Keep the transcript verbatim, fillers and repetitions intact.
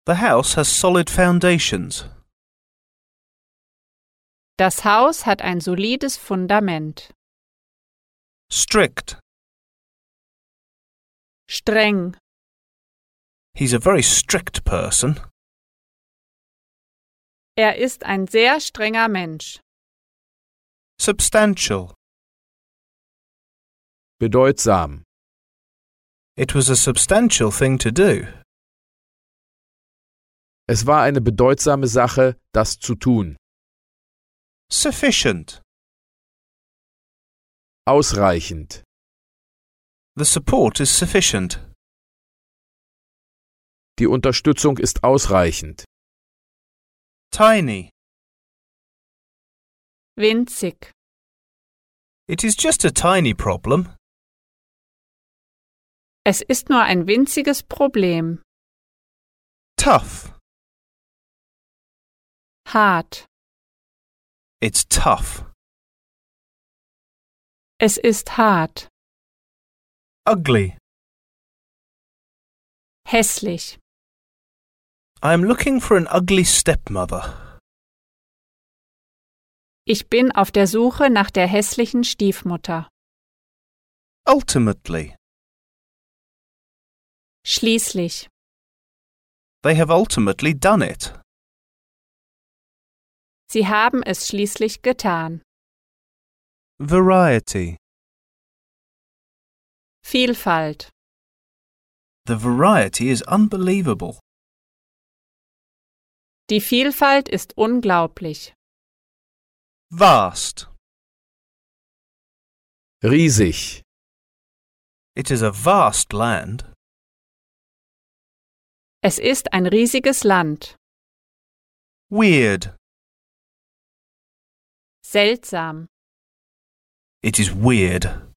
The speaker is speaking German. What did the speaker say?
The house has solid foundations. Das Haus hat ein solides Fundament. Strict. Streng. He's a very strict person. Er ist ein sehr strenger Mensch. Substantial. Bedeutsam. It was a substantial thing to do. Es war eine bedeutsame Sache, das zu tun. Sufficient. Ausreichend. The support is sufficient. Die Unterstützung ist ausreichend. Tiny. Winzig. It is just a tiny problem. Es ist nur ein winziges Problem. Tough. Hart. It's tough. Es ist hart. Ugly. Hässlich. I am looking for an ugly stepmother. Ich bin auf der Suche nach der hässlichen Stiefmutter. Ultimately. Schließlich. They have ultimately done it. Sie haben es schließlich getan. Variety. Vielfalt. The variety is unbelievable. Die Vielfalt ist unglaublich. Vast. Riesig. It is a vast land. Es ist ein riesiges Land. Weird. Seltsam. It is weird.